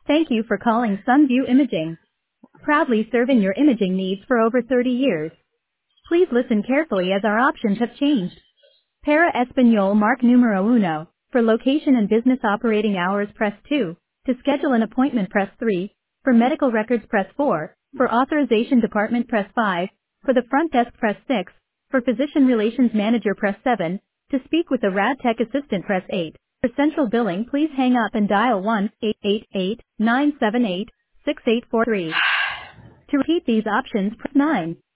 Thank you for calling Sunview Imaging. Proudly serving your imaging needs for over 30 years. Please listen carefully as our options have changed. Para Español mark numero uno. For location and business operating hours press 2. To schedule an appointment press 3. For medical records press 4. For authorization department press 5. For the front desk press 6. For physician relations manager press 7. To speak with the rad tech assistant press 8. For central billing please hang up and dial 1-888-978-6843. To repeat these options press 9.